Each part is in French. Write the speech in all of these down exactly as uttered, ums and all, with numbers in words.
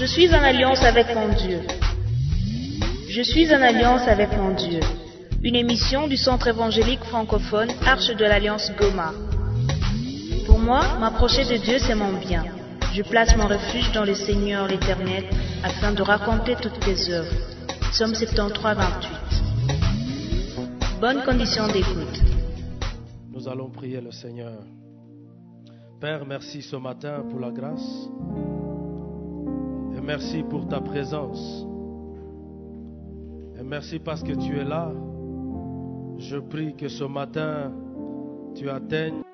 Je suis en alliance avec mon Dieu. Je suis en alliance avec mon Dieu. Une émission du Centre évangélique francophone Arche de l'Alliance Goma. Pour moi, m'approcher de Dieu, c'est mon bien. Je place mon refuge dans le Seigneur l'Éternel, afin de raconter toutes tes œuvres. Psaume soixante-treize, vingt-huit. Bonne condition d'écoute. Nous allons prier le Seigneur. Père, merci ce matin pour la grâce. Et merci pour ta présence. Et merci parce que tu es là. Je prie que ce matin, tu atteignes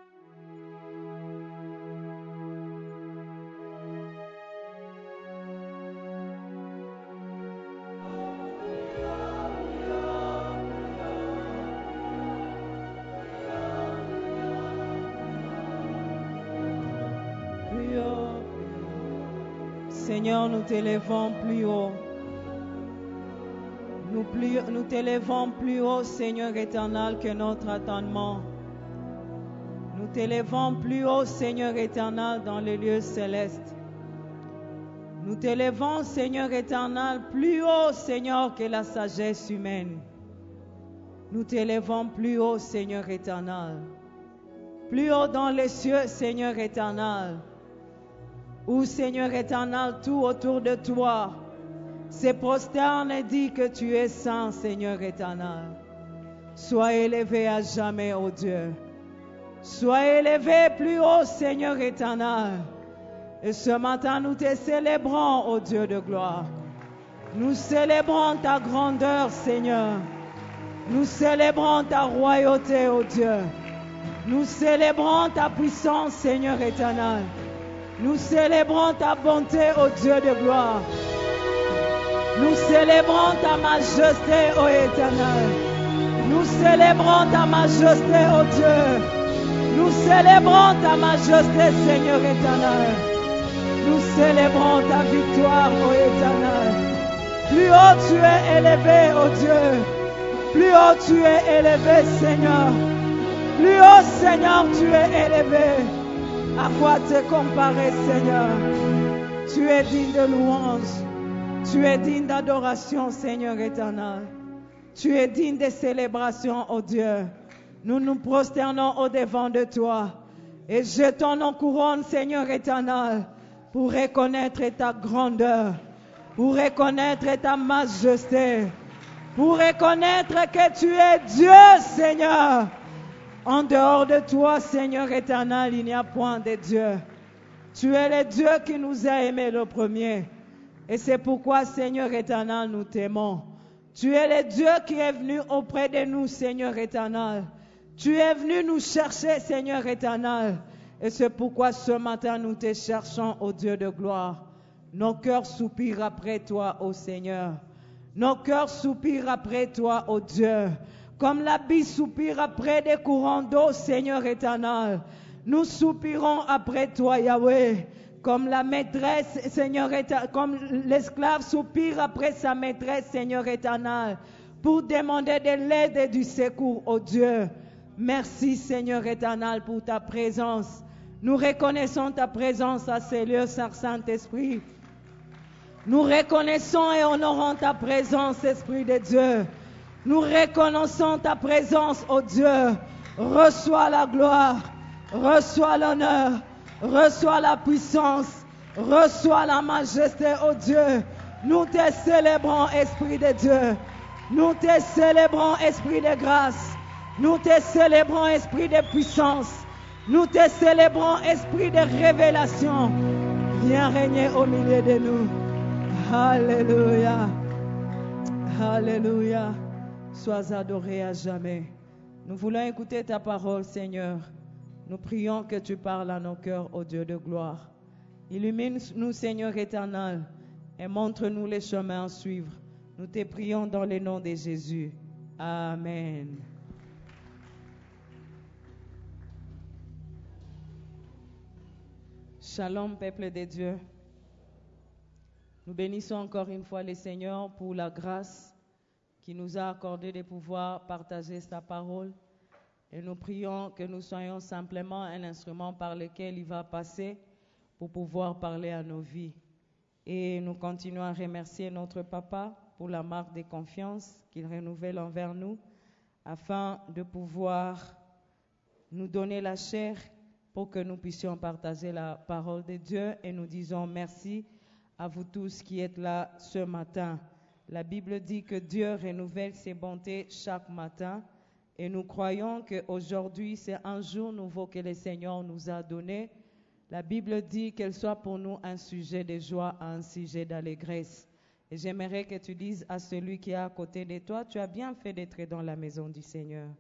Seigneur, nous t'élevons plus haut. Nous, plus, nous t'élevons plus haut, Seigneur éternel, que notre attendement. Nous t'élevons plus haut, Seigneur éternel, dans les lieux célestes. Nous t'élevons, Seigneur éternel, plus haut, Seigneur, que la sagesse humaine. Nous t'élevons plus haut, Seigneur éternel. Plus haut dans les cieux, Seigneur éternel. Où, Seigneur éternel, tout autour de toi se prosterne et dit que tu es saint, Seigneur éternel. Sois élevé à jamais, ô Dieu. Sois élevé plus haut, Seigneur éternel. Et ce matin, nous te célébrons, ô Dieu de gloire. Nous célébrons ta grandeur, Seigneur. Nous célébrons ta royauté, ô Dieu. Nous célébrons ta puissance, Seigneur éternel. Nous célébrons ta bonté, ô Dieu de gloire. Nous célébrons ta majesté, ô Éternel. Nous célébrons ta majesté, ô Dieu. Nous célébrons ta majesté, Seigneur éternel. Nous célébrons ta victoire, ô Éternel. Plus haut tu es élevé, ô Dieu. Plus haut tu es élevé, Seigneur. Plus haut, Seigneur, tu es élevé. À quoi te comparer, Seigneur? Tu es digne de louange. Tu es digne d'adoration, Seigneur éternel. Tu es digne de célébration, ô Dieu. Nous nous prosternons au-devant de toi et jetons nos couronnes, Seigneur éternel, pour reconnaître ta grandeur, pour reconnaître ta majesté, pour reconnaître que tu es Dieu, Seigneur. En dehors de toi, Seigneur éternel, il n'y a point de Dieu. Tu es le Dieu qui nous a aimés le premier. Et c'est pourquoi, Seigneur éternel, nous t'aimons. Tu es le Dieu qui est venu auprès de nous, Seigneur éternel. Tu es venu nous chercher, Seigneur éternel. Et c'est pourquoi ce matin, nous te cherchons, ô Dieu de gloire. Nos cœurs soupirent après toi, ô Seigneur. Nos cœurs soupirent après toi, ô Dieu. Comme la bille soupire après des courants d'eau, Seigneur éternel. Nous soupirons après toi, Yahweh. Comme la maîtresse, Seigneur éternel, comme l'esclave soupire après sa maîtresse, Seigneur éternel. Pour demander de l'aide et du secours, ô Dieu. Merci, Seigneur éternel, pour ta présence. Nous reconnaissons ta présence à ces lieux, Saint-Esprit. Nous reconnaissons et honorons ta présence, Esprit de Dieu. Nous reconnaissons ta présence, ô Dieu. Reçois la gloire, reçois l'honneur, reçois la puissance, reçois la majesté, ô Dieu. Nous te célébrons, Esprit de Dieu. Nous te célébrons, Esprit de grâce. Nous te célébrons, Esprit de puissance. Nous te célébrons, Esprit de révélation. Viens régner au milieu de nous. Alléluia. Alléluia. Sois adoré à jamais. Nous voulons écouter ta parole, Seigneur. Nous prions que tu parles à nos cœurs, ô Dieu de gloire. Illumine-nous, Seigneur éternel, et montre-nous les chemins à suivre. Nous te prions dans le nom de Jésus. Amen. Shalom, peuple de Dieu. Nous bénissons encore une fois le Seigneur pour la grâce qui nous a accordé de pouvoir partager sa parole. Et nous prions que nous soyons simplement un instrument par lequel il va passer pour pouvoir parler à nos vies. Et nous continuons à remercier notre papa pour la marque de confiance qu'il renouvelle envers nous afin de pouvoir nous donner la chair pour que nous puissions partager la parole de Dieu. Et nous disons merci à vous tous qui êtes là ce matin. La Bible dit que Dieu renouvelle ses bontés chaque matin. Et nous croyons qu'aujourd'hui, c'est un jour nouveau que le Seigneur nous a donné. La Bible dit qu'elle soit pour nous un sujet de joie, un sujet d'allégresse. Et j'aimerais que tu dises à celui qui est à côté de toi, tu as bien fait d'être dans la maison du Seigneur.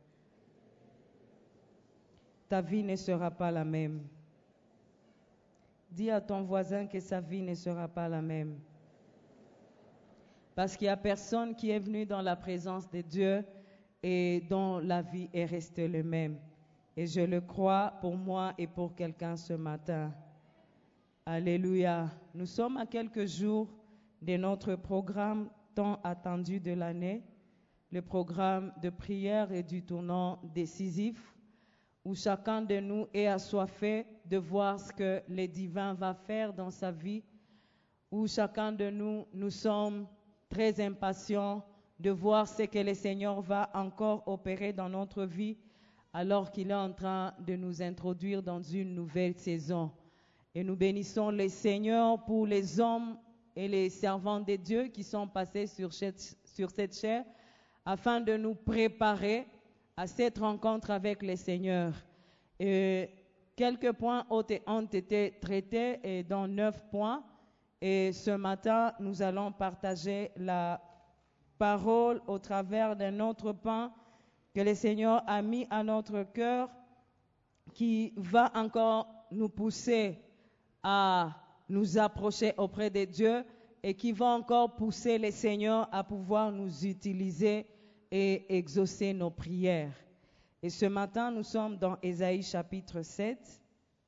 Ta vie ne sera pas la même. Dis à ton voisin que sa vie ne sera pas la même. Parce qu'il n'y a personne qui est venu dans la présence de Dieu et dont la vie est restée le même. Et je le crois pour moi et pour quelqu'un ce matin. Alléluia. Nous sommes à quelques jours de notre programme tant attendu de l'année, le programme de prière et du tournant décisif, où chacun de nous est assoiffé de voir ce que le divin va faire dans sa vie, où chacun de nous, nous sommes très impatients de voir ce que le Seigneur va encore opérer dans notre vie, alors qu'il est en train de nous introduire dans une nouvelle saison. Et nous bénissons le Seigneur pour les hommes et les servants de Dieu qui sont passés sur cette, sur cette chair, afin de nous préparer à cette rencontre avec le Seigneur. Et quelques points ont été traités et dans neuf points. Et ce matin, nous allons partager la parole au travers d'un autre pain que le Seigneur a mis à notre cœur, qui va encore nous pousser à nous approcher auprès de Dieu et qui va encore pousser le Seigneur à pouvoir nous utiliser et exaucer nos prières. Et ce matin, nous sommes dans Ésaïe chapitre sept,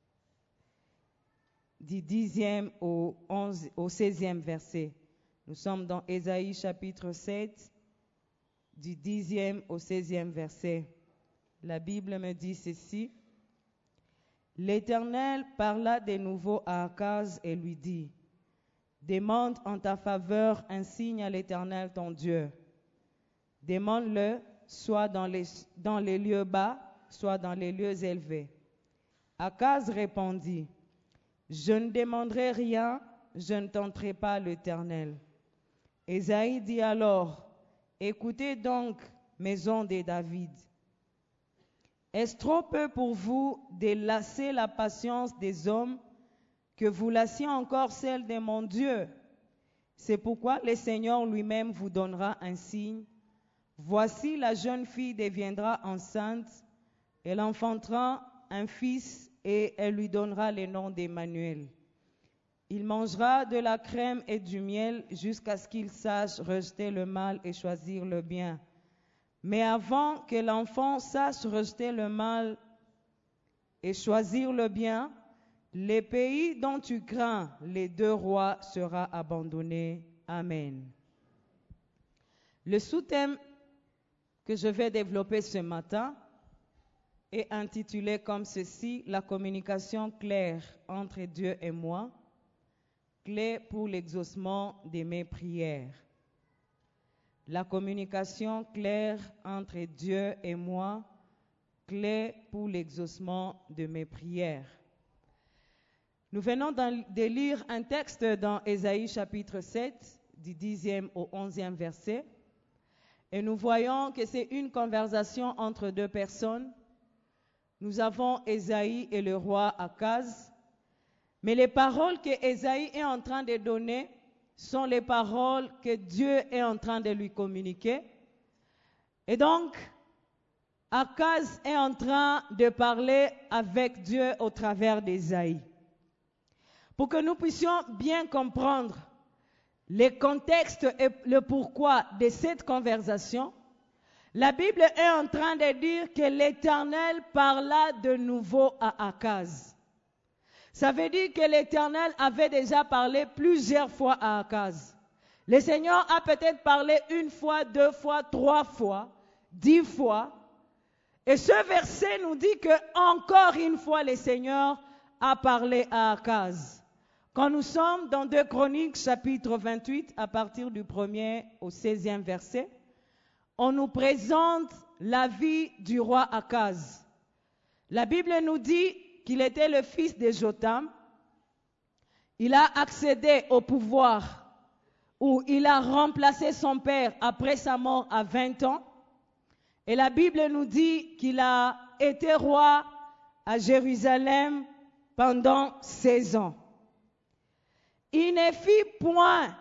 du dixième au, onze, au seizième verset. Nous sommes dans Ésaïe chapitre sept, du dixième au seizième verset. La Bible me dit ceci. L'Éternel parla de nouveau à Akaz et lui dit, « Demande en ta faveur un signe à l'Éternel ton Dieu. Demande-le soit dans les, dans les lieux bas, soit dans les lieux élevés. » Akaz répondit, « Je ne demanderai rien, je ne tenterai pas l'Éternel. » Ésaïe dit alors, « Écoutez donc, maison de David. Est-ce trop peu pour vous de lasser la patience des hommes, que vous lassiez encore celle de mon Dieu? C'est pourquoi le Seigneur lui-même vous donnera un signe. Voici, la jeune fille deviendra enceinte, elle enfantera un fils et elle lui donnera le nom d'Emmanuel. Il mangera de la crème et du miel jusqu'à ce qu'il sache rejeter le mal et choisir le bien. Mais avant que l'enfant sache rejeter le mal et choisir le bien, les pays dont tu crains les deux rois sera abandonné. Amen. Le sous-thème que je vais développer ce matin est intitulé comme ceci, la communication claire entre Dieu et moi, clé pour l'exaucement de mes prières. La communication claire entre Dieu et moi, clé pour l'exaucement de mes prières. Nous venons de lire un texte dans Ésaïe chapitre sept, du dixième au onzième verset, et nous voyons que c'est une conversation entre deux personnes. Nous avons Ésaïe et le roi Akaz, mais les paroles que Ésaïe est en train de donner sont les paroles que Dieu est en train de lui communiquer. Et donc, Akaz est en train de parler avec Dieu au travers d'Ésaïe. Pour que nous puissions bien comprendre le contexte et le pourquoi de cette conversation, la Bible est en train de dire que l'Éternel parla de nouveau à Akaz. Ça veut dire que l'Éternel avait déjà parlé plusieurs fois à Akaz. Le Seigneur a peut-être parlé une fois, deux fois, trois fois, dix fois. Et ce verset nous dit que encore une fois le Seigneur a parlé à Akaz. Quand nous sommes dans deux Chroniques, chapitre vingt-huit, à partir du premier au seizième verset, on nous présente la vie du roi Akaz. La Bible nous dit qu'il était le fils de Jotham. Il a accédé au pouvoir où il a remplacé son père après sa mort à vingt ans. Et la Bible nous dit qu'il a été roi à Jérusalem pendant seize ans. Il ne fit point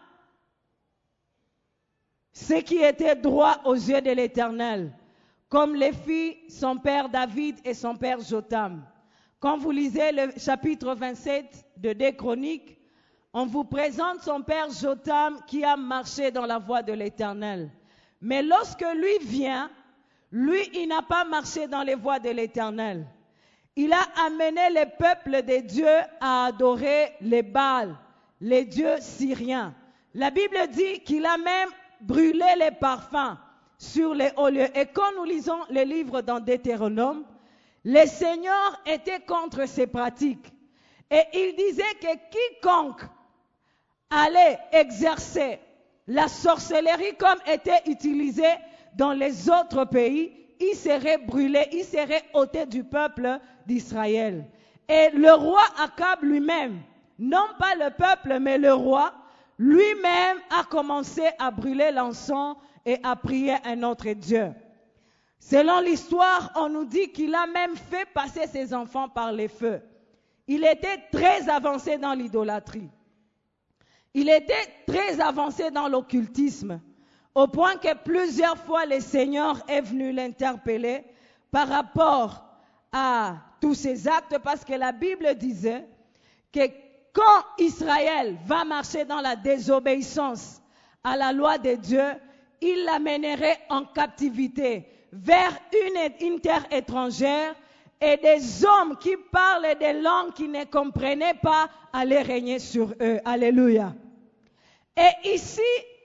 ce qui était droit aux yeux de l'Éternel, comme le fit son père David et son père Jotham. Quand vous lisez le chapitre vingt-sept de deux Chroniques, on vous présente son père Jotham qui a marché dans la voie de l'Éternel. Mais lorsque lui vient, lui, il n'a pas marché dans les voies de l'Éternel. Il a amené le peuple de Dieu à adorer les Baals, les dieux syriens. La Bible dit qu'il a même brûlé les parfums sur les hauts lieux. Et quand nous lisons les livres dans Deutéronome, le Seigneur était contre ces pratiques. Et il disait que quiconque allait exercer la sorcellerie comme était utilisée dans les autres pays, il serait brûlé, il serait ôté du peuple d'Israël. Et le roi Akab lui-même, non pas le peuple, mais le roi, lui-même a commencé à brûler l'encens et à prier un autre Dieu. Selon l'histoire, on nous dit qu'il a même fait passer ses enfants par les feux. Il était très avancé dans l'idolâtrie. Il était très avancé dans l'occultisme, au point que plusieurs fois le Seigneur est venu l'interpeller par rapport à tous ces actes, parce que la Bible disait que quand Israël va marcher dans la désobéissance à la loi de Dieu, il l'amènerait en captivité vers une, une terre étrangère, et des hommes qui parlent des langues qu'ils ne comprenaient pas allaient régner sur eux. Alléluia. Et ici,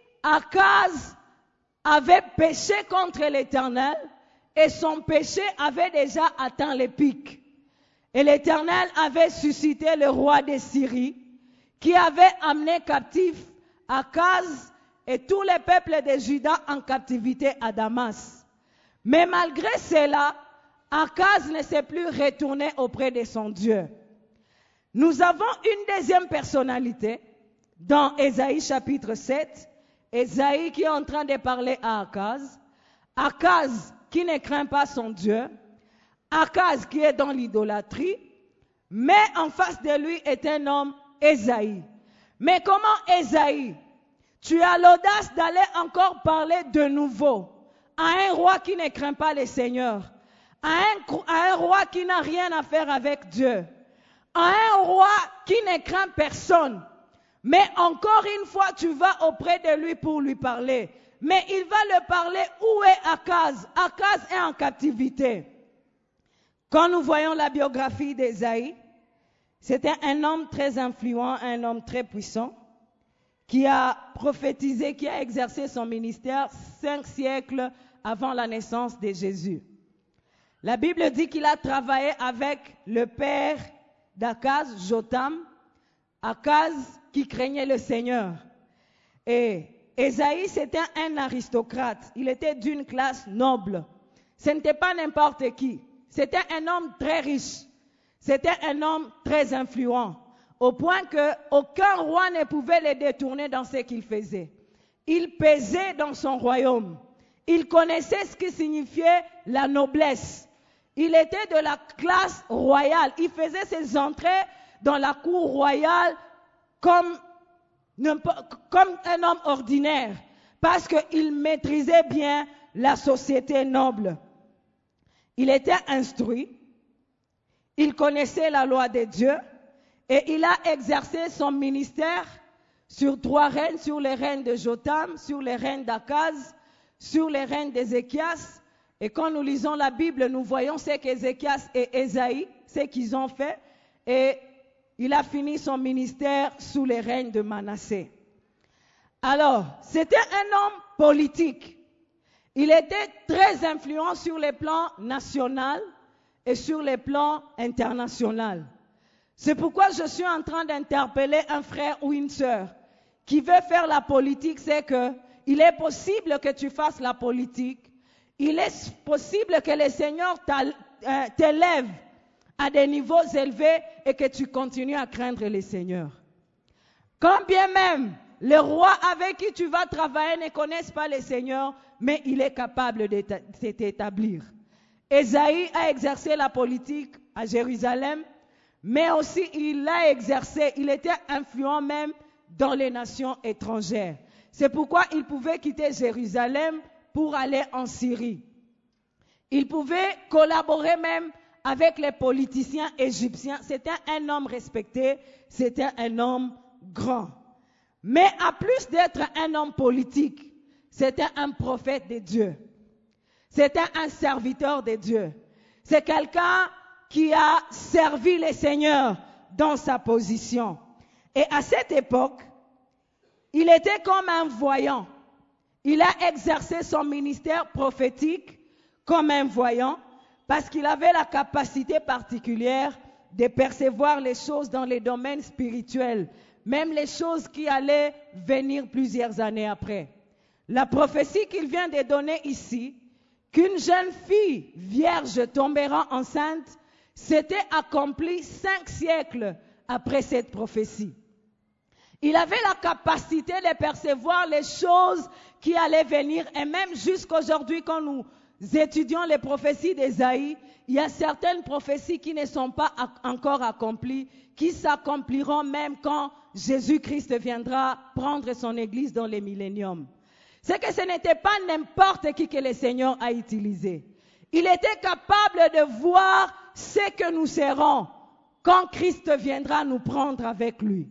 Akaz avait péché contre l'Éternel et son péché avait déjà atteint les pics. Et l'Éternel avait suscité le roi de Syrie qui avait amené captif Akaz et tous les peuples de Juda en captivité à Damas. Mais malgré cela, Akaz ne s'est plus retourné auprès de son Dieu. Nous avons une deuxième personnalité dans Ésaïe chapitre sept. Ésaïe qui est en train de parler à Akaz. Akaz qui ne craint pas son Dieu. Akaz qui est dans l'idolâtrie. Mais en face de lui est un homme, Ésaïe. Mais comment Ésaïe? Tu as l'audace d'aller encore parler de nouveau à un roi qui ne craint pas le Seigneur, à un, à un roi qui n'a rien à faire avec Dieu, à un roi qui ne craint personne. Mais encore une fois, tu vas auprès de lui pour lui parler. Mais il va le parler, où est Akaz? Akaz est en captivité. Quand nous voyons la biographie d'Ésaïe, c'était un homme très influent, un homme très puissant, qui a prophétisé, qui a exercé son ministère cinq siècles avant la naissance de Jésus. La Bible dit qu'il a travaillé avec le père d'Akaz, Jotham, Akaz qui craignait le Seigneur. Et Ésaïe, c'était un aristocrate. Il était d'une classe noble. Ce n'était pas n'importe qui. C'était un homme très riche. C'était un homme très influent. Au point qu'aucun roi ne pouvait le détourner dans ce qu'il faisait. Il pesait dans son royaume. Il connaissait ce qui signifiait la noblesse. Il était de la classe royale. Il faisait ses entrées dans la cour royale comme, comme un homme ordinaire, parce qu'il maîtrisait bien la société noble. Il était instruit, il connaissait la loi de Dieu, et il a exercé son ministère sur trois règnes, sur les règnes de Jotham, sur les règnes d'Akaz, sur les règnes d'Ézéchias. Et quand nous lisons la Bible, nous voyons ce qu'Ézéchias et Ésaïe, ce qu'ils ont fait, et il a fini son ministère sous les règnes de Manassé. Alors, c'était un homme politique. Il était très influent sur les plans national et sur les plans international. C'est pourquoi je suis en train d'interpeller un frère ou une sœur qui veut faire la politique. C'est que il est possible que tu fasses la politique. Il est possible que le Seigneur t'élève à des niveaux élevés et que tu continues à craindre le Seigneur. Quand bien même le roi avec qui tu vas travailler ne connaisse pas le Seigneur, mais il est capable de t'établir. Ésaïe a exercé la politique à Jérusalem, mais aussi il l'a exercé, il était influent même dans les nations étrangères. C'est pourquoi il pouvait quitter Jérusalem pour aller en Syrie. Il pouvait collaborer même avec les politiciens égyptiens. C'était un homme respecté, c'était un homme grand. Mais à plus d'être un homme politique, c'était un prophète de Dieu. C'était un serviteur de Dieu. C'est quelqu'un qui a servi le Seigneur dans sa position. Et à cette époque, il était comme un voyant. Il a exercé son ministère prophétique comme un voyant parce qu'il avait la capacité particulière de percevoir les choses dans les domaines spirituels, même les choses qui allaient venir plusieurs années après. La prophétie qu'il vient de donner ici, qu'une jeune fille vierge tombera enceinte, s'était accompli cinq siècles après cette prophétie. Il avait la capacité de percevoir les choses qui allaient venir, et même jusqu'aujourd'hui, quand nous étudions les prophéties d'Ésaïe, il y a certaines prophéties qui ne sont pas encore accomplies, qui s'accompliront même quand Jésus-Christ viendra prendre son église dans les milléniums. C'est que ce n'était pas n'importe qui que le Seigneur a utilisé. Il était capable de voir ce que nous serons quand Christ viendra nous prendre avec lui.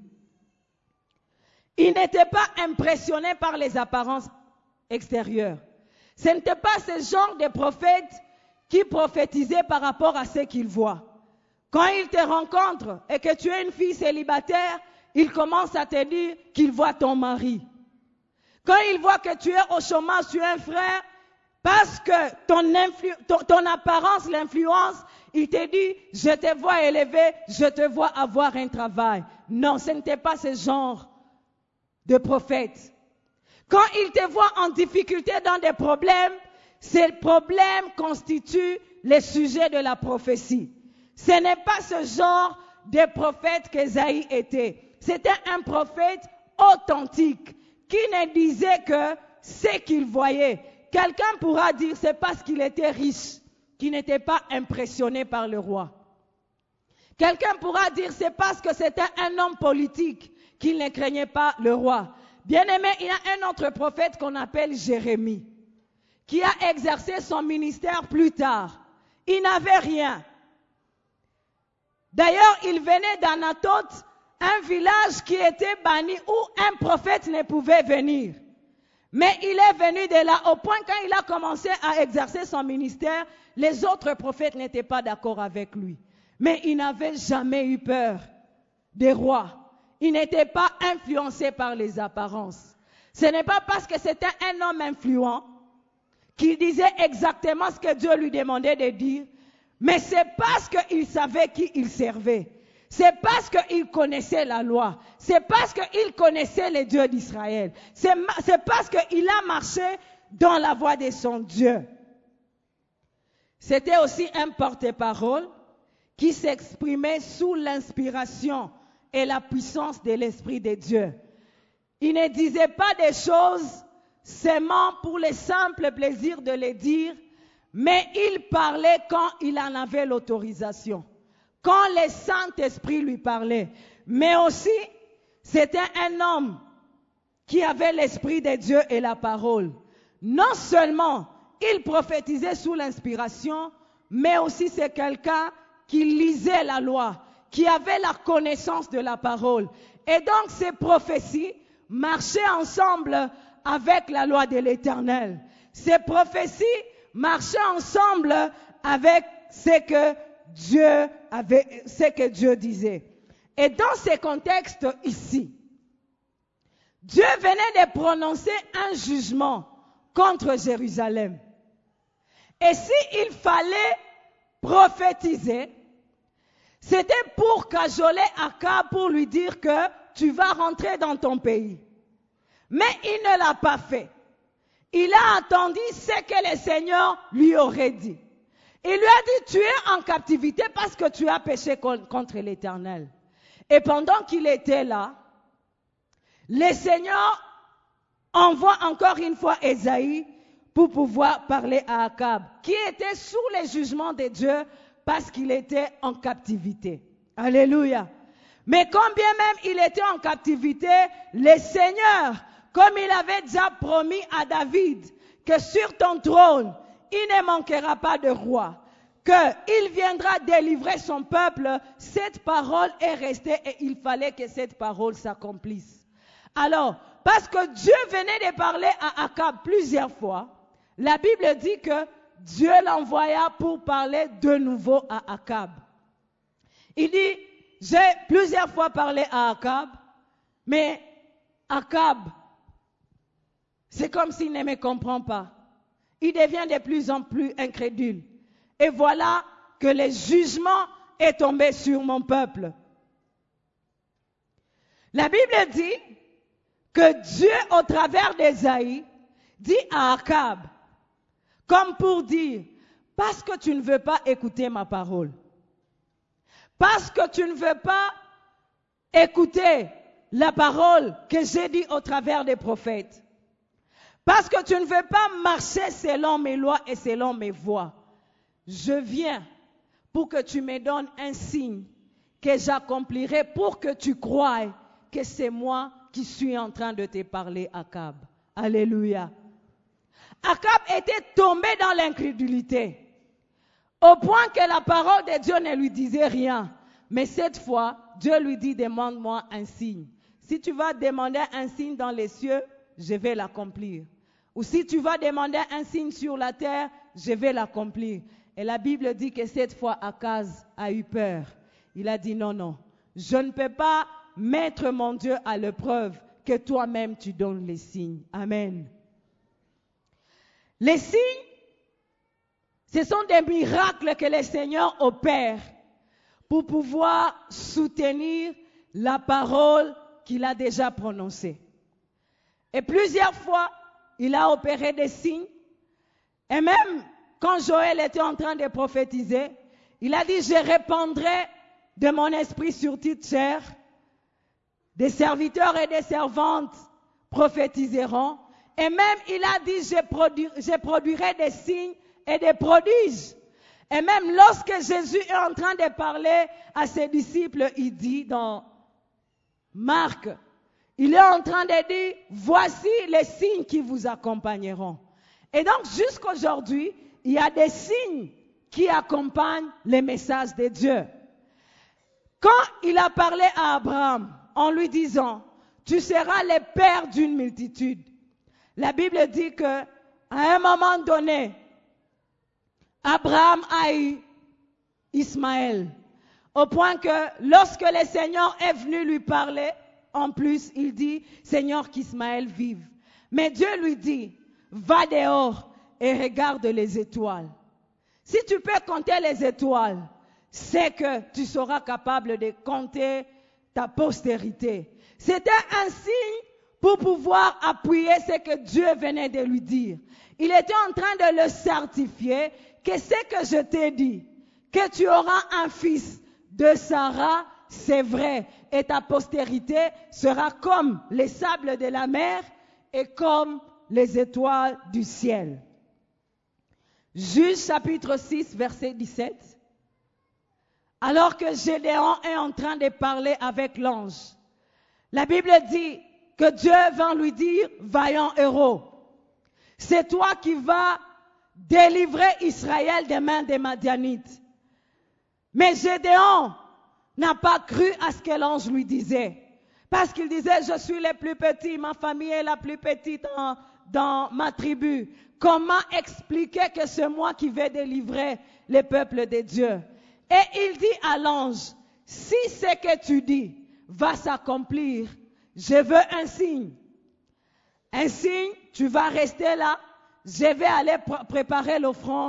Il n'était pas impressionné par les apparences extérieures. Ce n'était pas ce genre de prophète qui prophétisait par rapport à ce qu'il voit. Quand il te rencontre et que tu es une fille célibataire, il commence à te dire qu'il voit ton mari. Quand il voit que tu es au chômage, tu es un frère, parce que ton, influ- ton, ton apparence l'influence, il te dit, je te vois élevé, je te vois avoir un travail. Non, ce n'était pas ce genre de prophète. Quand il te voit en difficulté dans des problèmes, ces problèmes constituent le sujet de la prophétie. Ce n'est pas ce genre de prophète qu'Ésaïe était. C'était un prophète authentique qui ne disait que ce qu'il voyait. Quelqu'un pourra dire c'est parce qu'il était riche, qu'il n'était pas impressionné par le roi. Quelqu'un pourra dire c'est parce que c'était un homme politique qu'il ne craignait pas le roi. Bien aimé, il y a un autre prophète qu'on appelle Jérémie, qui a exercé son ministère plus tard. Il n'avait rien. D'ailleurs, il venait d'Anathoth, un village qui était banni où un prophète ne pouvait venir. Mais il est venu de là au point quand il a commencé à exercer son ministère, les autres prophètes n'étaient pas d'accord avec lui. Mais il n'avait jamais eu peur des rois. Il n'était pas influencé par les apparences. Ce n'est pas parce que c'était un homme influent qu'il disait exactement ce que Dieu lui demandait de dire, mais c'est parce qu'il savait qui il servait. C'est parce qu'il connaissait la loi. C'est parce qu'il connaissait les dieux d'Israël. C'est, c'est parce qu'il a marché dans la voie de son Dieu. C'était aussi un porte-parole qui s'exprimait sous l'inspiration et la puissance de l'Esprit de Dieu. Il ne disait pas des choses seulement pour le simple plaisir de les dire, mais il parlait quand il en avait l'autorisation. Quand le Saint-Esprit lui parlait. Mais aussi, c'était un homme qui avait l'Esprit de Dieu et la parole. Non seulement il prophétisait sous l'inspiration, mais aussi c'est quelqu'un qui lisait la loi, qui avait la connaissance de la parole. Et donc ces prophéties marchaient ensemble avec la loi de l'Éternel. Ces prophéties marchaient ensemble avec ce que Dieu avait, ce que Dieu disait. Et dans ce contexte ici, Dieu venait de prononcer un jugement contre Jérusalem. Et s'il fallait prophétiser, C'était pour cajoler Akab, pour lui dire que tu vas rentrer dans ton pays. Mais il ne l'a pas fait. Il a attendu ce que le Seigneur lui aurait dit. Il lui a dit, tu es en captivité parce que tu as péché contre l'Éternel. Et pendant qu'il était là, le Seigneur envoie encore une fois Ésaïe pour pouvoir parler à Akab, qui était sous le jugement de Dieu parce qu'il était en captivité. Alléluia. Mais quand bien même il était en captivité, le Seigneur, comme il avait déjà promis à David, que sur ton trône, il ne manquera pas de roi, qu'il viendra délivrer son peuple, cette parole est restée et il fallait que cette parole s'accomplisse. Alors, parce que Dieu venait de parler à Akab plusieurs fois, la Bible dit que Dieu l'envoya pour parler de nouveau à Akab. Il dit, j'ai plusieurs fois parlé à Akab, mais Akab, c'est comme s'il ne me comprend pas. Il devient de plus en plus incrédule. Et voilà que le jugement est tombé sur mon peuple. La Bible dit que Dieu, au travers d'Ésaïe, dit à Akab, comme pour dire, parce que tu ne veux pas écouter ma parole, parce que tu ne veux pas écouter la parole que j'ai dit au travers des prophètes, parce que tu ne veux pas marcher selon mes lois et selon mes voies, je viens pour que tu me donnes un signe que j'accomplirai pour que tu croies que c'est moi qui suis en train de te parler, Akab. Alléluia. Akab était tombé dans l'incrédulité, au point que la parole de Dieu ne lui disait rien. Mais cette fois, Dieu lui dit, demande-moi un signe. Si tu vas demander un signe dans les cieux, je vais l'accomplir. Ou si tu vas demander un signe sur la terre, je vais l'accomplir. Et la Bible dit que cette fois, Akaz a eu peur. Il a dit, non, non, je ne peux pas mettre mon Dieu à l'épreuve, que toi-même tu donnes les signes. Amen. Les signes, ce sont des miracles que le Seigneur opère pour pouvoir soutenir la parole qu'il a déjà prononcée. Et plusieurs fois, il a opéré des signes. Et même quand Joël était en train de prophétiser, il a dit, je répandrai de mon esprit sur toute chair. Des serviteurs et des servantes prophétiseront. Et même il a dit, je, produ- je produirai des signes et des prodiges. Et même lorsque Jésus est en train de parler à ses disciples, il dit dans Marc, il est en train de dire, voici les signes qui vous accompagneront. Et donc jusqu'aujourd'hui, il y a des signes qui accompagnent les messages de Dieu. Quand il a parlé à Abraham, en lui disant, tu seras le père d'une multitude. La Bible dit qu'à un moment donné, Abraham a eu Ismaël. Au point que lorsque le Seigneur est venu lui parler, en plus, il dit, Seigneur, qu'Ismaël vive. Mais Dieu lui dit, va dehors et regarde les étoiles. Si tu peux compter les étoiles, c'est que tu seras capable de compter ta postérité. C'était un signe pour pouvoir appuyer ce que Dieu venait de lui dire. Il était en train de le certifier que ce que je t'ai dit, que tu auras un fils de Sarah, c'est vrai. Et ta postérité sera comme les sables de la mer et comme les étoiles du ciel. Juge chapitre six, verset dix-sept. Alors que Gédéon est en train de parler avec l'ange, la Bible dit que Dieu va lui dire, vaillant héros, c'est toi qui vas délivrer Israël des mains des Madianites. Mais Gédéon n'a pas cru à ce que l'ange lui disait. Parce qu'il disait, je suis le plus petit, ma famille est la plus petite en, dans ma tribu. Comment expliquer que c'est moi qui vais délivrer le peuple de Dieu? Et il dit à l'ange, si ce que tu dis va s'accomplir, je veux un signe. Un signe, tu vas rester là, je vais aller pr- préparer l'offrande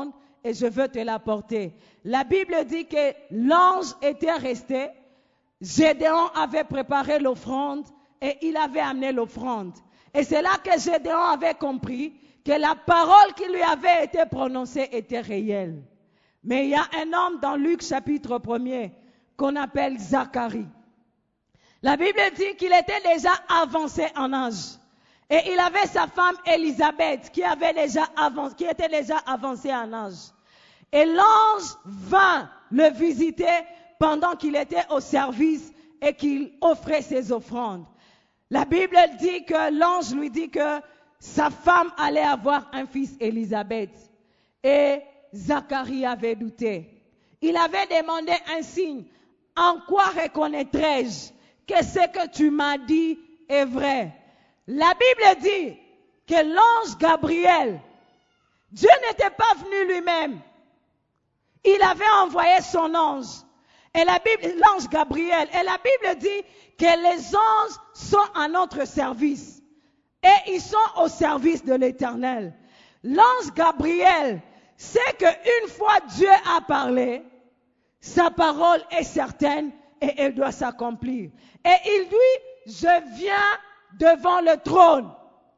et je veux te l'apporter. La Bible dit que l'ange était resté, Gédéon avait préparé l'offrande et il avait amené l'offrande. Et c'est là que Gédéon avait compris que la parole qui lui avait été prononcée était réelle. Mais il y a un homme dans Luc chapitre premier qu'on appelle Zacharie. La Bible dit qu'il était déjà avancé en âge. Et il avait sa femme Élisabeth qui, avait déjà avancé, qui était déjà avancée en âge. Et l'ange vint le visiter pendant qu'il était au service et qu'il offrait ses offrandes. La Bible dit que l'ange lui dit que sa femme allait avoir un fils, Élisabeth. Et Zacharie avait douté. Il avait demandé un signe. En quoi reconnaîtrai-je que ce que tu m'as dit est vrai? La Bible dit que l'ange Gabriel, Dieu n'était pas venu lui-même. Il avait envoyé son ange. Et la Bible, l'ange Gabriel, et la Bible dit que les anges sont à notre service. Et ils sont au service de l'Éternel. L'ange Gabriel sait qu'une fois Dieu a parlé, sa parole est certaine et elle doit s'accomplir. Et il dit, je viens devant le trône.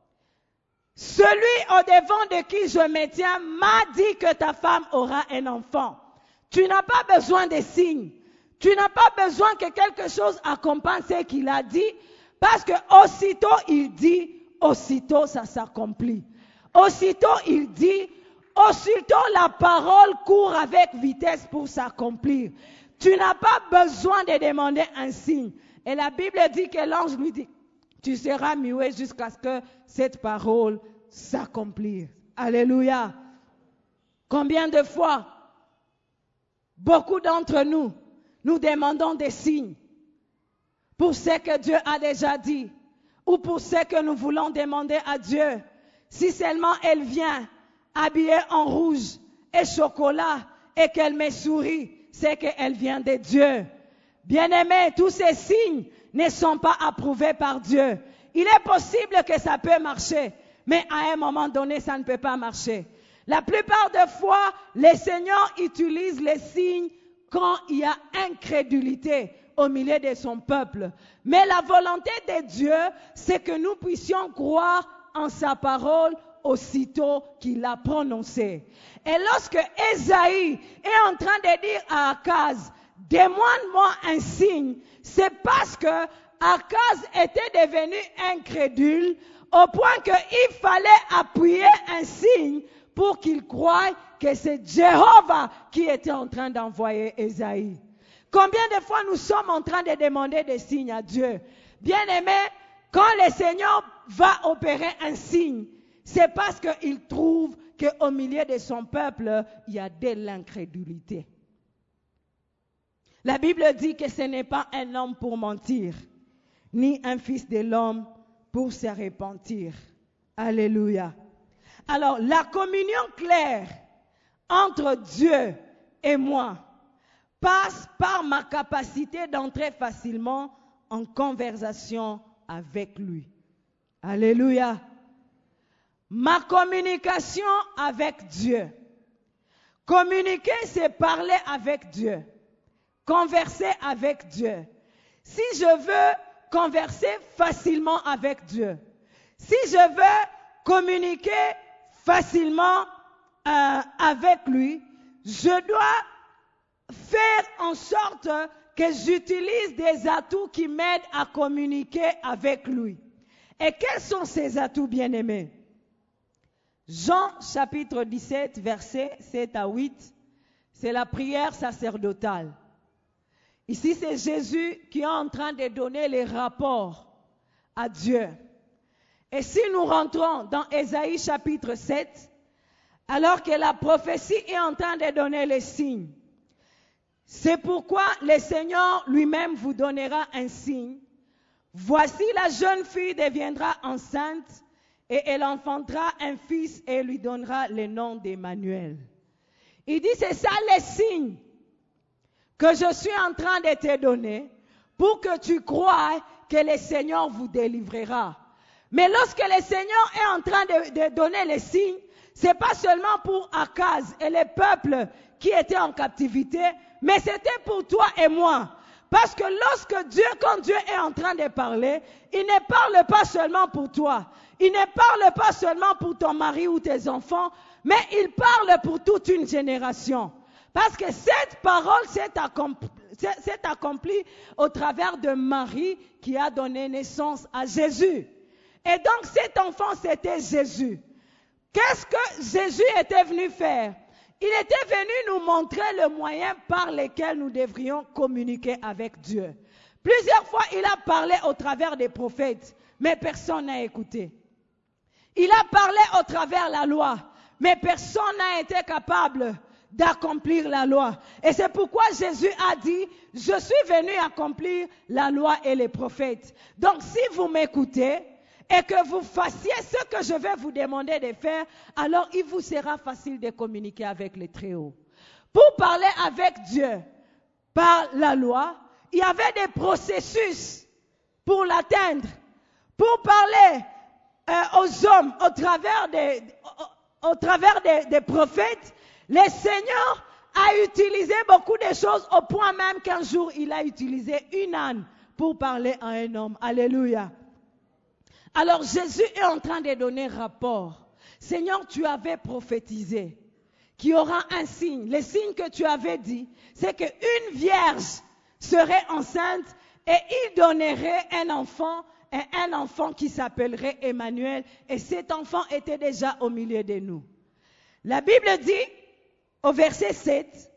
Celui au-devant de qui je me tiens m'a dit que ta femme aura un enfant. Tu n'as pas besoin de signes. Tu n'as pas besoin que quelque chose accompagne ce qu'il a dit, parce que aussitôt il dit, aussitôt ça s'accomplit. Aussitôt il dit, aussitôt la parole court avec vitesse pour s'accomplir. Tu n'as pas besoin de demander un signe. Et la Bible dit que l'ange lui dit, tu seras muet jusqu'à ce que cette parole s'accomplisse. Alléluia. Combien de fois, beaucoup d'entre nous, nous demandons des signes pour ce que Dieu a déjà dit ou pour ce que nous voulons demander à Dieu. Si seulement elle vient habillée en rouge et chocolat et qu'elle me sourit, c'est qu'elle vient de Dieu. Bien-aimés, tous ces signes ne sont pas approuvés par Dieu. Il est possible que ça peut marcher, mais à un moment donné, ça ne peut pas marcher. La plupart des fois, le Seigneur utilise les signes quand il y a incrédulité au milieu de son peuple. Mais la volonté de Dieu, c'est que nous puissions croire en sa parole aussitôt qu'il l'a prononcée. Et lorsque Ésaïe est en train de dire à Akaz, demande-moi un signe, c'est parce que Akaz était devenu incrédule au point qu'il fallait appuyer un signe pour qu'il croie que c'est Jéhovah qui était en train d'envoyer Ésaïe. Combien de fois nous sommes en train de demander des signes à Dieu? Bien-aimé, quand le Seigneur va opérer un signe, c'est parce qu'il trouve qu'au milieu de son peuple, il y a de l'incrédulité. La Bible dit que ce n'est pas un homme pour mentir, ni un fils de l'homme pour se repentir. Alléluia. Alors, la communion claire entre Dieu et moi passe par ma capacité d'entrer facilement en conversation avec lui. Alléluia. Ma communication avec Dieu. Communiquer, c'est parler avec Dieu. Converser avec Dieu. Si je veux converser facilement avec Dieu, si je veux communiquer facilement euh, avec lui, je dois faire en sorte que j'utilise des atouts qui m'aident à communiquer avec lui. Et quels sont ces atouts, bien-aimés? Jean chapitre dix-sept, versets sept à huit, c'est la prière sacerdotale. Ici, c'est Jésus qui est en train de donner les rapports à Dieu. Et si nous rentrons dans Ésaïe chapitre sept, alors que la prophétie est en train de donner les signes, c'est pourquoi le Seigneur lui-même vous donnera un signe. Voici, la jeune fille deviendra enceinte et elle enfantera un fils et lui donnera le nom d'Emmanuel. Il dit, c'est ça les signes que je suis en train de te donner pour que tu croies que le Seigneur vous délivrera. Mais lorsque le Seigneur est en train de, de donner les signes, c'est pas seulement pour Akaz et les peuples qui étaient en captivité, mais c'était pour toi et moi. Parce que lorsque Dieu, quand Dieu est en train de parler, il ne parle pas seulement pour toi. Il ne parle pas seulement pour ton mari ou tes enfants, mais il parle pour toute une génération. Parce que cette parole s'est accomplie, s'est accomplie au travers de Marie qui a donné naissance à Jésus. Et donc cet enfant, c'était Jésus. Qu'est-ce que Jésus était venu faire? Il était venu nous montrer le moyen par lequel nous devrions communiquer avec Dieu. Plusieurs fois, il a parlé au travers des prophètes, mais personne n'a écouté. Il a parlé au travers de la loi, mais personne n'a été capable d'accomplir la loi. Et c'est pourquoi Jésus a dit, je suis venu accomplir la loi et les prophètes. Donc si vous m'écoutez, et que vous fassiez ce que je vais vous demander de faire, alors il vous sera facile de communiquer avec le Très-Haut. Pour parler avec Dieu par la loi, il y avait des processus pour l'atteindre. Pour parler euh, aux hommes au travers des, au, au travers des, des prophètes, le Seigneur a utilisé beaucoup de choses au point même qu'un jour il a utilisé une âne pour parler à un homme. Alléluia. Alors Jésus est en train de donner rapport. Seigneur, tu avais prophétisé qu'il y aura un signe. Le signe que tu avais dit, c'est qu'une vierge serait enceinte et il donnerait un enfant, et un enfant qui s'appellerait Emmanuel. Et cet enfant était déjà au milieu de nous. La Bible dit, au verset sept,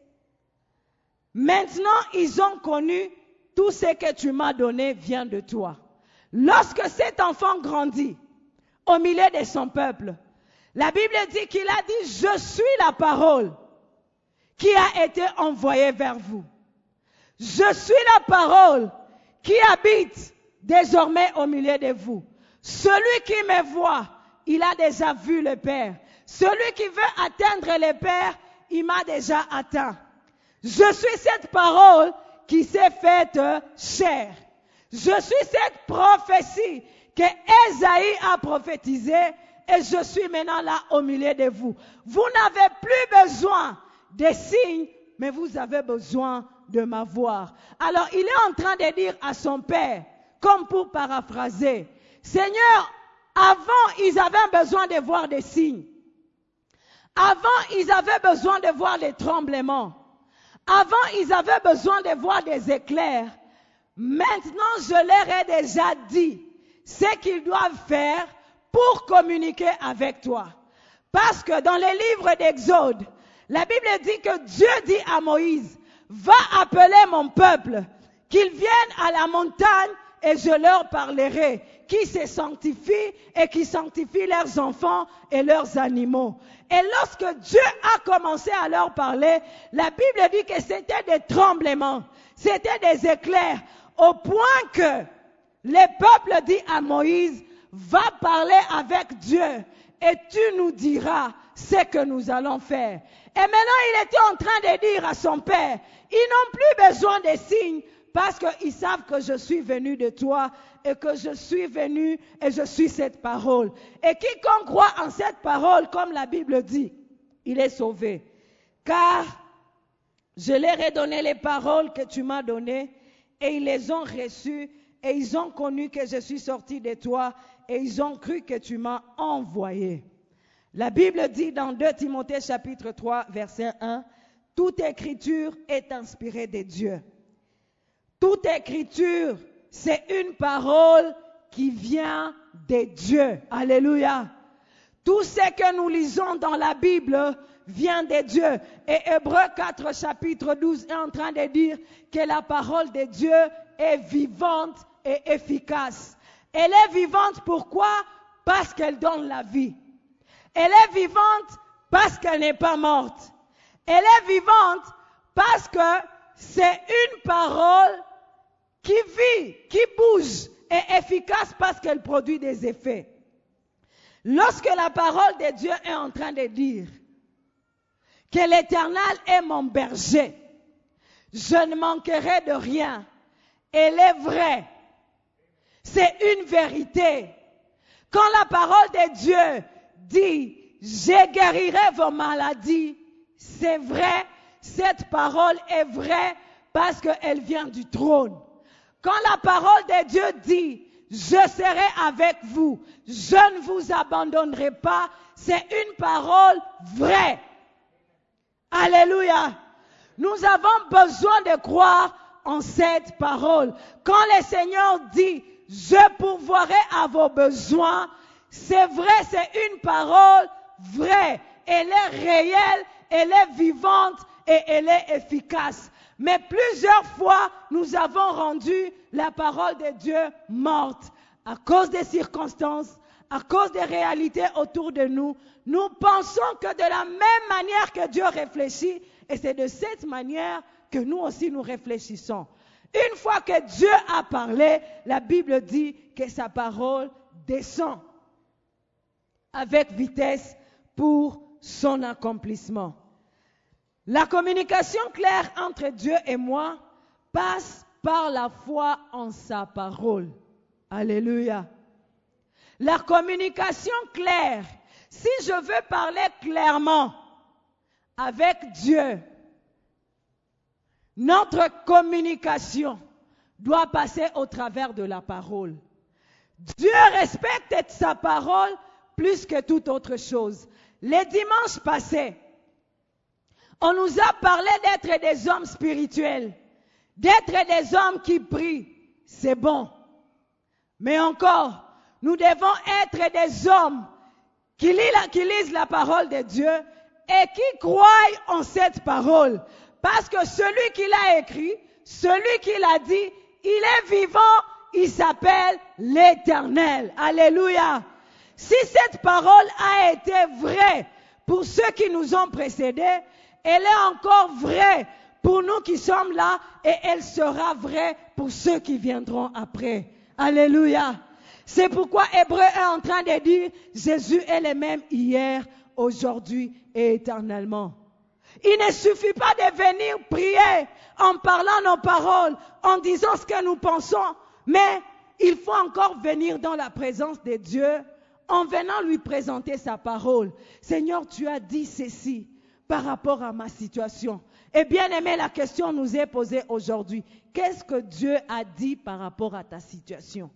« Maintenant ils ont connu tout ce que tu m'as donné vient de toi. » Lorsque cet enfant grandit au milieu de son peuple, la Bible dit qu'il a dit, je suis la parole qui a été envoyée vers vous. Je suis la parole qui habite désormais au milieu de vous. Celui qui me voit, il a déjà vu le Père. Celui qui veut atteindre le Père, il m'a déjà atteint. Je suis cette parole qui s'est faite chair. Je suis cette prophétie que Ésaïe a prophétisée et je suis maintenant là au milieu de vous. Vous n'avez plus besoin de signes, mais vous avez besoin de m'avoir. Alors il est en train de dire à son père, comme pour paraphraser, Seigneur, avant ils avaient besoin de voir des signes. Avant ils avaient besoin de voir des tremblements. Avant ils avaient besoin de voir des éclairs. Maintenant, je leur ai déjà dit ce qu'ils doivent faire pour communiquer avec toi. Parce que dans les livres d'Exode, la Bible dit que Dieu dit à Moïse, va appeler mon peuple, qu'ils viennent à la montagne et je leur parlerai, qui se sanctifient et qui sanctifient leurs enfants et leurs animaux. Et lorsque Dieu a commencé à leur parler, la Bible dit que c'était des tremblements, c'était des éclairs, au point que le peuple dit à Moïse, va parler avec Dieu et tu nous diras ce que nous allons faire. Et maintenant il était en train de dire à son père, ils n'ont plus besoin de signes parce qu'ils savent que je suis venu de toi et que je suis venu et je suis cette parole. Et quiconque croit en cette parole, comme la Bible dit, il est sauvé. Car je leur ai donné les paroles que tu m'as données et ils les ont reçues et ils ont connu que je suis sorti de toi et ils ont cru que tu m'as envoyé. La Bible dit dans deux Timothée chapitre trois verset un, toute écriture est inspirée de Dieu. Toute écriture, c'est une parole qui vient de Dieu. Alléluia. Tout ce que nous lisons dans la Bible vient de Dieu. Et Hébreux quatre chapitre douze est en train de dire que la parole de Dieu est vivante et efficace. Elle est vivante pourquoi? Parce qu'elle donne la vie. Elle est vivante parce qu'elle n'est pas morte. Elle est vivante parce que c'est une parole qui vit, qui bouge et efficace parce qu'elle produit des effets. Lorsque la parole de Dieu est en train de dire que l'Éternel est mon berger, je ne manquerai de rien. Elle est vraie. C'est une vérité. Quand la parole de Dieu dit je guérirai vos maladies. C'est vrai, cette parole est vraie parce qu'elle vient du trône. Quand la parole de Dieu dit, je serai avec vous, je ne vous abandonnerai pas, c'est une parole vraie. Alléluia. Nous avons besoin de croire en cette parole. Quand le Seigneur dit, je pourvoirai à vos besoins, c'est vrai, c'est une parole vraie. Elle est réelle, elle est vivante et elle est efficace. Mais plusieurs fois, nous avons rendu la parole de Dieu morte. À cause des circonstances, à cause des réalités autour de nous, nous pensons que de la même manière que Dieu réfléchit, et c'est de cette manière que nous aussi nous réfléchissons. Une fois que Dieu a parlé, la Bible dit que sa parole descend avec vitesse pour son accomplissement. La communication claire entre Dieu et moi passe par la foi en sa parole. Alléluia. La communication claire, si je veux parler clairement avec Dieu, notre communication doit passer au travers de la parole. Dieu respecte sa parole plus que toute autre chose. Les dimanches passés, on nous a parlé d'être des hommes spirituels, d'être des hommes qui prient. C'est bon. Mais encore, nous devons être des hommes qui lisent, la, qui lisent la parole de Dieu et qui croient en cette parole. Parce que celui qui l'a écrit, celui qui l'a dit, il est vivant, il s'appelle l'Éternel. Alléluia. Si cette parole a été vraie pour ceux qui nous ont précédés, elle est encore vraie pour nous qui sommes là et elle sera vraie pour ceux qui viendront après. Alléluia. C'est pourquoi Hébreu est en train de dire, Jésus est le même hier, aujourd'hui et éternellement. Il ne suffit pas de venir prier en parlant nos paroles, en disant ce que nous pensons, mais il faut encore venir dans la présence de Dieu en venant lui présenter sa parole. Seigneur, tu as dit ceci par rapport à ma situation. Et bien aimé, la question nous est posée aujourd'hui. Qu'est-ce que Dieu a dit par rapport à ta situation?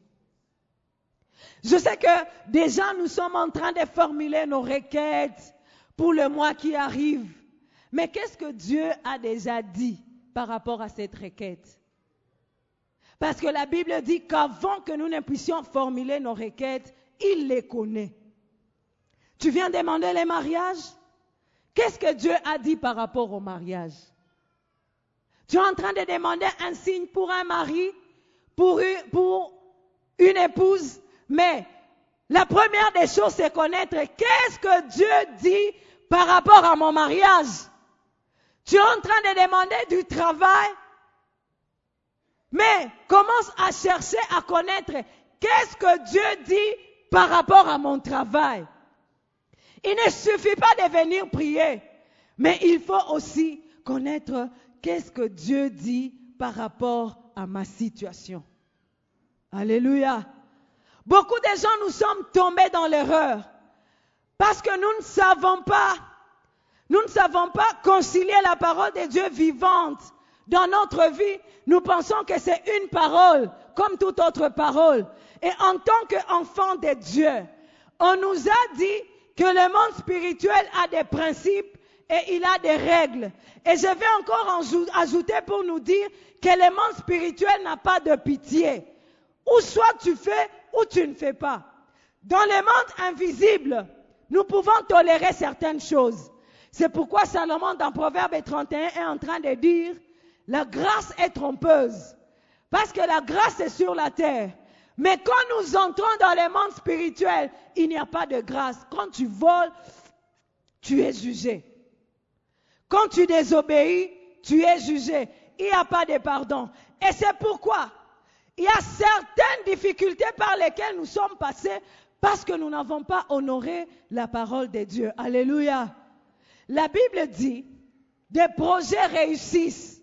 Je sais que déjà nous sommes en train de formuler nos requêtes pour le mois qui arrive. Mais qu'est-ce que Dieu a déjà dit par rapport à cette requête? Parce que la Bible dit qu'avant que nous ne puissions formuler nos requêtes, il les connaît. Tu viens demander les mariages? Qu'est-ce que Dieu a dit par rapport au mariage? Tu es en train de demander un signe pour un mari, pour une, pour une épouse, mais la première des choses, c'est connaître qu'est-ce que Dieu dit par rapport à mon mariage. Tu es en train de demander du travail, mais commence à chercher à connaître qu'est-ce que Dieu dit par rapport à mon travail. Il ne suffit pas de venir prier, mais il faut aussi connaître qu'est-ce que Dieu dit par rapport à ma situation. Alléluia. Beaucoup de gens, nous sommes tombés dans l'erreur parce que nous ne savons pas, nous ne savons pas concilier la parole de Dieu vivante dans notre vie. Nous pensons que c'est une parole comme toute autre parole. Et en tant qu'enfant de Dieu, on nous a dit que le monde spirituel a des principes et il a des règles. Et je vais encore ajouter pour nous dire que le monde spirituel n'a pas de pitié. Ou soit tu fais ou tu ne fais pas. Dans le monde invisible, nous pouvons tolérer certaines choses. C'est pourquoi Salomon dans Proverbe trente et un est en train de dire, la grâce est trompeuse. Parce que la grâce est sur la terre. Mais quand nous entrons dans le monde spirituel, il n'y a pas de grâce. Quand tu voles, tu es jugé. Quand tu désobéis, tu es jugé. Il n'y a pas de pardon. Et c'est pourquoi il y a certaines difficultés par lesquelles nous sommes passés parce que nous n'avons pas honoré la parole de Dieu. Alléluia. La Bible dit, des projets réussissent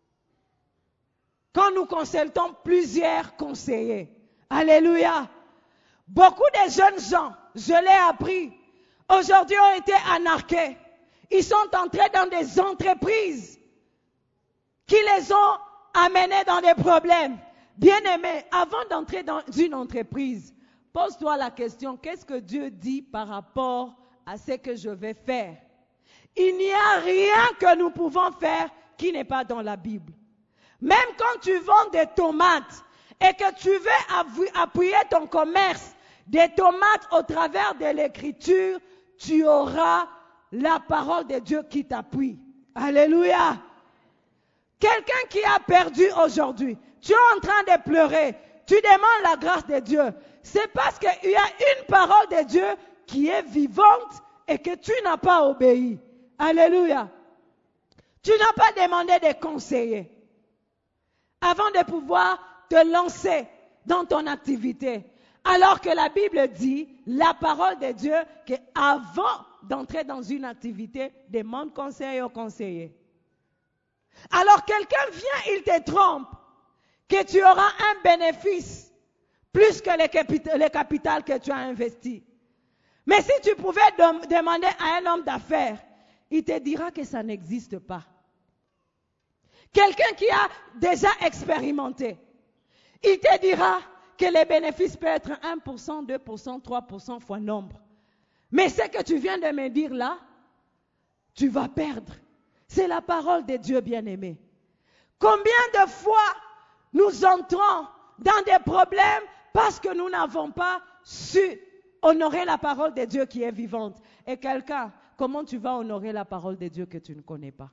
quand nous consultons plusieurs conseillers. Alléluia. Beaucoup de jeunes gens, je l'ai appris, aujourd'hui ont été anarqués. Ils sont entrés dans des entreprises qui les ont amenés dans des problèmes. Bien-aimés, avant d'entrer dans une entreprise, pose-toi la question, qu'est-ce que Dieu dit par rapport à ce que je vais faire? Il n'y a rien que nous pouvons faire qui n'est pas dans la Bible. Même quand tu vends des tomates et que tu veux appuyer ton commerce des tomates au travers de l'écriture, tu auras la parole de Dieu qui t'appuie. Alléluia. Quelqu'un qui a perdu aujourd'hui, tu es en train de pleurer, tu demandes la grâce de Dieu. C'est parce qu'il y a une parole de Dieu qui est vivante et que tu n'as pas obéi. Alléluia. Tu n'as pas demandé de conseiller avant de pouvoir te lancer dans ton activité. Alors que la Bible dit, la parole de Dieu, qu'avant d'entrer dans une activité, demande conseil au conseiller. Alors quelqu'un vient, il te trompe, que tu auras un bénéfice plus que le capital, le capital que tu as investi. Mais si tu pouvais de, demander à un homme d'affaires, il te dira que ça n'existe pas. Quelqu'un qui a déjà expérimenté, il te dira que les bénéfices peuvent être un pour cent, deux pour cent, trois pour cent fois nombre. Mais ce que tu viens de me dire là, tu vas perdre. C'est la parole de Dieu bien-aimé. Combien de fois nous entrons dans des problèmes parce que nous n'avons pas su honorer la parole de Dieu qui est vivante. Et quelqu'un, comment tu vas honorer la parole de Dieu que tu ne connais pas?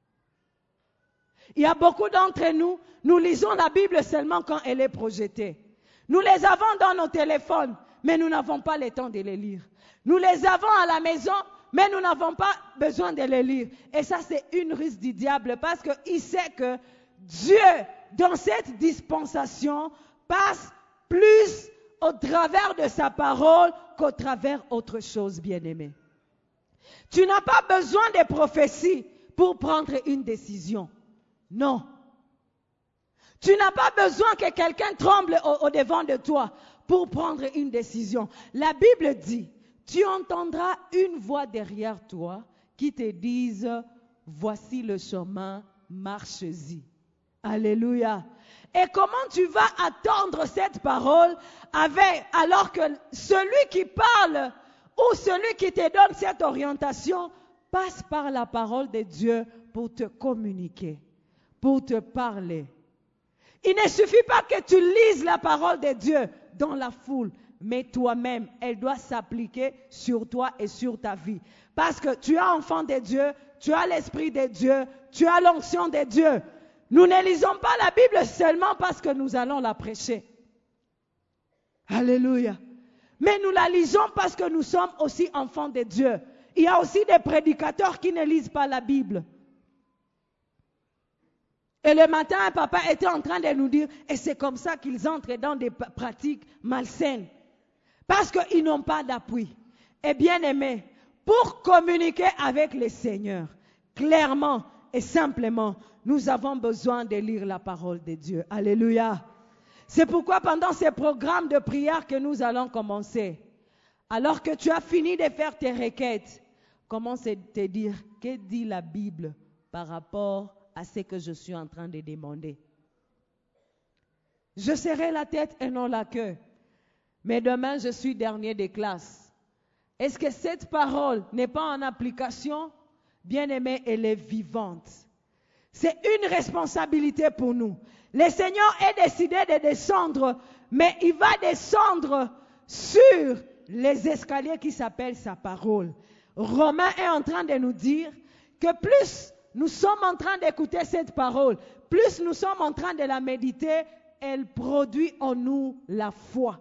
Il y a beaucoup d'entre nous, nous lisons la Bible seulement quand elle est projetée. Nous les avons dans nos téléphones, mais nous n'avons pas le temps de les lire. Nous les avons à la maison, mais nous n'avons pas besoin de les lire. Et ça, c'est une ruse du diable parce qu'il sait que Dieu, dans cette dispensation, passe plus au travers de sa parole qu'au travers autre chose, bien-aimé. Tu n'as pas besoin de prophéties pour prendre une décision. Non. Tu n'as pas besoin que quelqu'un tremble au, au devant de toi pour prendre une décision. La Bible dit, tu entendras une voix derrière toi qui te dise, voici le chemin, marche-y. Alléluia. Et comment tu vas attendre cette parole avec, alors que celui qui parle ou celui qui te donne cette orientation passe par la parole de Dieu pour te communiquer, pour te parler. Il ne suffit pas que tu lises la parole de Dieu dans la foule, mais toi-même, elle doit s'appliquer sur toi et sur ta vie. Parce que tu es enfant de Dieu, tu as l'Esprit de Dieu, tu as l'onction de Dieu. Nous ne lisons pas la Bible seulement parce que nous allons la prêcher. Alléluia. Mais nous la lisons parce que nous sommes aussi enfants de Dieu. Il y a aussi des prédicateurs qui ne lisent pas la Bible. Et le matin, un papa était en train de nous dire, et c'est comme ça qu'ils entrent dans des pratiques malsaines. Parce qu'ils n'ont pas d'appui. Et bien aimé, pour communiquer avec le Seigneur, clairement et simplement, nous avons besoin de lire la parole de Dieu. Alléluia. C'est pourquoi pendant ces programmes de prière que nous allons commencer, alors que tu as fini de faire tes requêtes, commence à te dire, que dit la Bible par rapport à ce que je suis en train de demander? Je serai la tête et non la queue. Mais demain, je suis dernier des classes. Est-ce que cette parole n'est pas en application? Bien-aimée, elle est vivante. C'est une responsabilité pour nous. Le Seigneur est décidé de descendre, mais il va descendre sur les escaliers qui s'appellent sa parole. Romain est en train de nous dire que plus nous sommes en train d'écouter cette parole, plus nous sommes en train de la méditer, elle produit en nous la foi.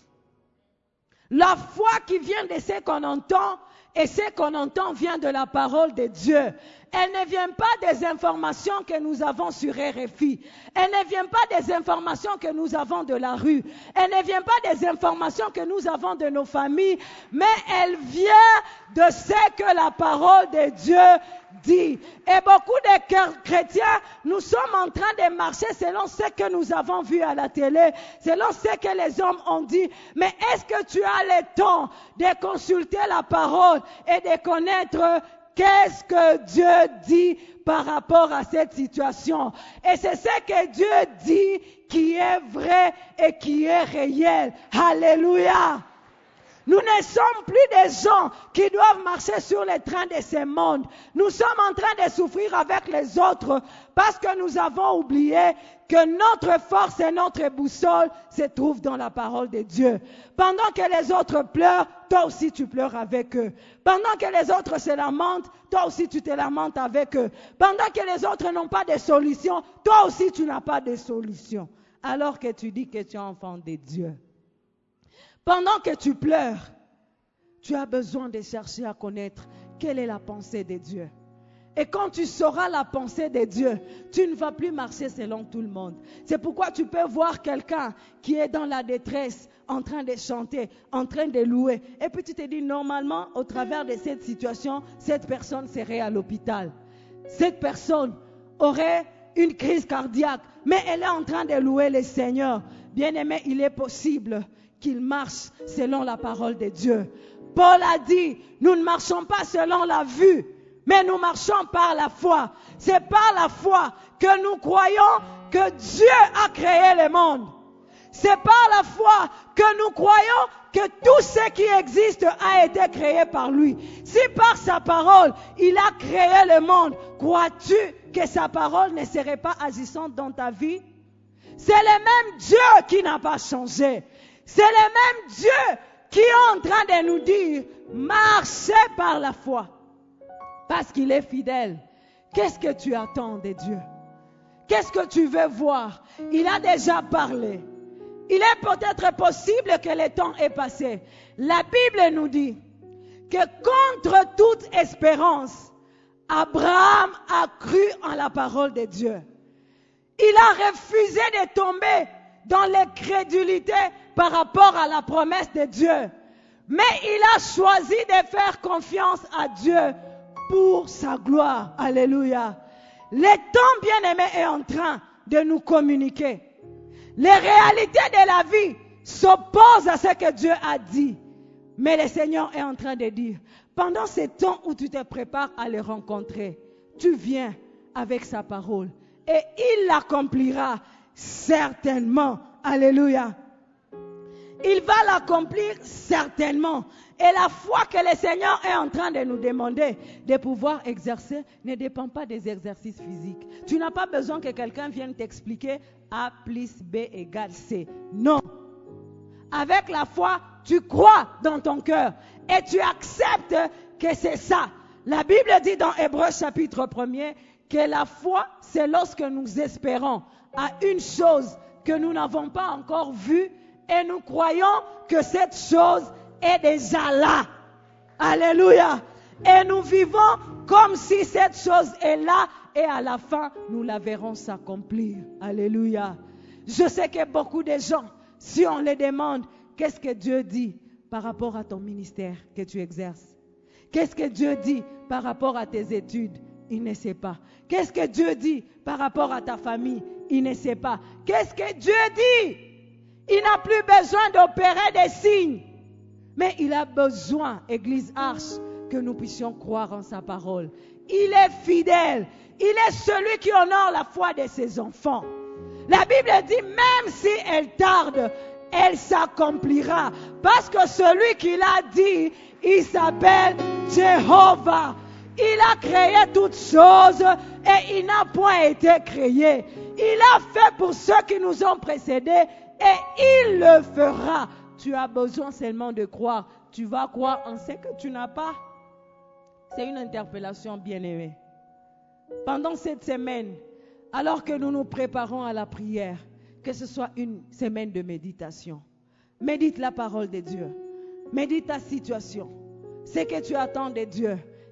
La foi qui vient de ce qu'on entend, et ce qu'on entend vient de la parole de Dieu. elle ne vient pas des informations que nous avons sur R F I. Elle ne vient pas des informations que nous avons de la rue. Elle ne vient pas des informations que nous avons de nos familles, mais elle vient de ce que la parole de Dieu dit. Et beaucoup de chrétiens, nous sommes en train de marcher selon ce que nous avons vu à la télé, selon ce que les hommes ont dit. Mais est-ce que tu as le temps de consulter la parole et de connaître qu'est-ce que Dieu dit par rapport à cette situation? Et c'est ce que Dieu dit qui est vrai et qui est réel. Alléluia! Nous ne sommes plus des gens qui doivent marcher sur les trains de ce monde. Nous sommes en train de souffrir avec les autres parce que nous avons oublié que notre force et notre boussole se trouvent dans la parole de Dieu. Pendant que les autres pleurent, toi aussi tu pleures avec eux. Pendant que les autres se lamentent, toi aussi tu te lamentes avec eux. Pendant que les autres n'ont pas de solution, toi aussi tu n'as pas de solution. Alors que tu dis que tu es enfant de Dieu. Pendant que tu pleures, tu as besoin de chercher à connaître quelle est la pensée de Dieu. Et quand tu sauras la pensée de Dieu, tu ne vas plus marcher selon tout le monde. C'est pourquoi tu peux voir quelqu'un qui est dans la détresse, en train de chanter, en train de louer. Et puis tu te dis, normalement, au travers de cette situation, cette personne serait à l'hôpital. Cette personne aurait une crise cardiaque, mais elle est en train de louer le Seigneur. Bien-aimé, il est possible qu'il marche selon la parole de Dieu. Paul a dit, nous ne marchons pas selon la vue, mais nous marchons par la foi. C'est par la foi que nous croyons que Dieu a créé le monde. C'est par la foi que nous croyons que tout ce qui existe a été créé par lui. Si par sa parole, il a créé le monde, crois-tu que sa parole ne serait pas agissante dans ta vie? C'est le même Dieu qui n'a pas changé. C'est le même Dieu qui est en train de nous dire, marchez par la foi. Parce qu'il est fidèle. Qu'est-ce que tu attends de Dieu? Qu'est-ce que tu veux voir? Il a déjà parlé. Il est peut-être possible que le temps est passé. La Bible nous dit que contre toute espérance, Abraham a cru en la parole de Dieu. Il a refusé de tomber dans l'incrédulité par rapport à la promesse de Dieu. Mais il a choisi de faire confiance à Dieu pour sa gloire. Alléluia. Le temps bien-aimé est en train de nous communiquer. Les réalités de la vie s'opposent à ce que Dieu a dit. Mais le Seigneur est en train de dire, pendant ce temps où tu te prépares à le rencontrer, tu viens avec sa parole. Et il l'accomplira certainement. Alléluia. Il va l'accomplir certainement. Et la foi que le Seigneur est en train de nous demander de pouvoir exercer ne dépend pas des exercices physiques. Tu n'as pas besoin que quelqu'un vienne t'expliquer A plus B égale C. Non. Avec la foi, tu crois dans ton cœur et tu acceptes que c'est ça. La Bible dit dans Hébreux chapitre premier que la foi, c'est lorsque nous espérons à une chose que nous n'avons pas encore vue et nous croyons que cette chose est déjà là. Alléluia. Et nous vivons comme si cette chose est là et à la fin, nous la verrons s'accomplir. Alléluia. Je sais que beaucoup de gens, si on les demande, qu'est-ce que Dieu dit par rapport à ton ministère que tu exerces? Qu'est-ce que Dieu dit par rapport à tes études? Il ne sait pas. Qu'est-ce que Dieu dit par rapport à ta famille? Il ne sait pas. Qu'est-ce que Dieu dit? Il n'a plus besoin d'opérer des signes. Mais il a besoin, Église Arche, que nous puissions croire en sa parole. Il est fidèle. Il est celui qui honore la foi de ses enfants. La Bible dit, même si elle tarde, elle s'accomplira. Parce que celui qui l'a dit, il s'appelle Jéhovah. Il a créé toutes choses et il n'a point été créé. Il a fait pour ceux qui nous ont précédés et il le fera. Tu as besoin seulement de croire. Tu vas croire en ce que tu n'as pas. C'est une interpellation bien-aimée. Pendant cette semaine, alors que nous nous préparons à la prière, que ce soit une semaine de méditation, médite la parole de Dieu. Médite ta situation. Ce que tu attends de Dieu.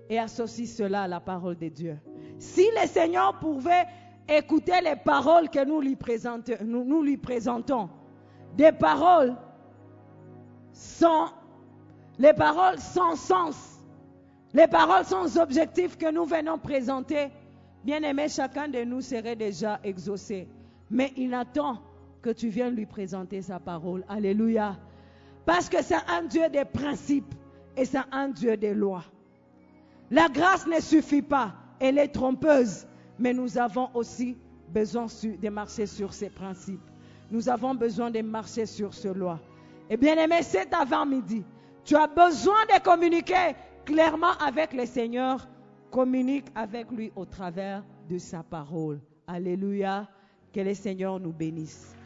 et associe cela à la parole de Dieu. Si le Seigneur pouvait écouter les paroles que nous lui présentons, nous, nous lui présentons, des paroles sans, les paroles sans sens, les paroles sans objectif que nous venons présenter, bien aimé, chacun de nous serait déjà exaucé. Mais il attend que tu viennes lui présenter sa parole. Alléluia. Parce que c'est un Dieu des principes et c'est un Dieu des lois. La grâce ne suffit pas, elle est trompeuse, mais nous avons aussi besoin de marcher sur ces principes. Nous avons besoin de marcher sur ces lois. Et bien aimé, cet avant-midi, tu as besoin de communiquer clairement avec le Seigneur. Communique avec lui au travers de sa parole. Alléluia. Que le Seigneur nous bénisse.